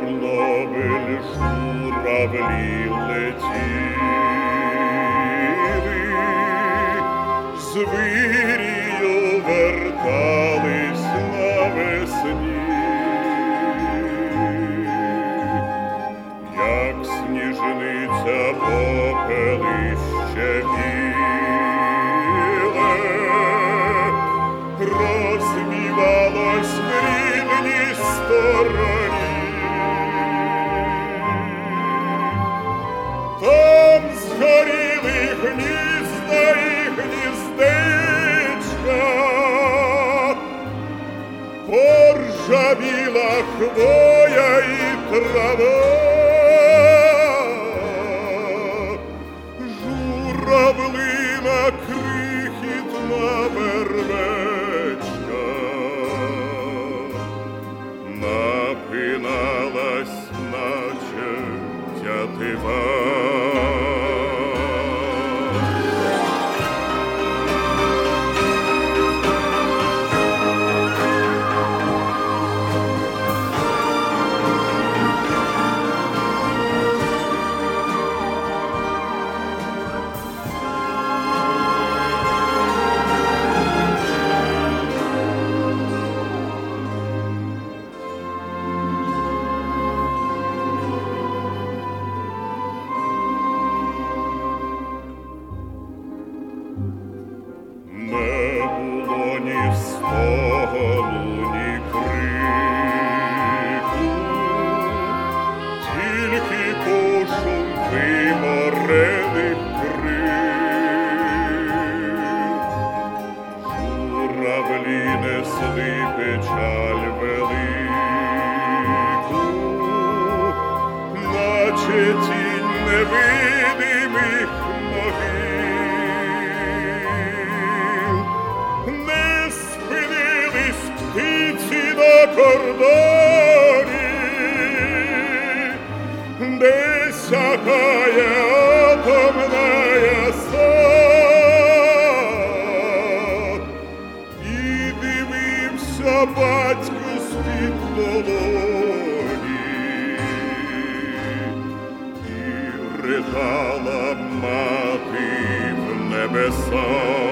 Чорнобиль журавлі летіли, звірію вертались навесні, як сніжниця попелище біле, розвівалось в рідній стороні. Там згоріли гнізда і гніздечка, поржавіла хвоя і трава, журавлина крихітна вербечка напиналась, наче тятива. Не було ні стогону, ні крику, тільки пошум виморених крил. Журавлі несли печаль велику, наче тінь невидимих могил. Не спинились птиці на кордоні, де сягає атомная сад, і дивився батько з-під долоні, і ридала мати в небеса.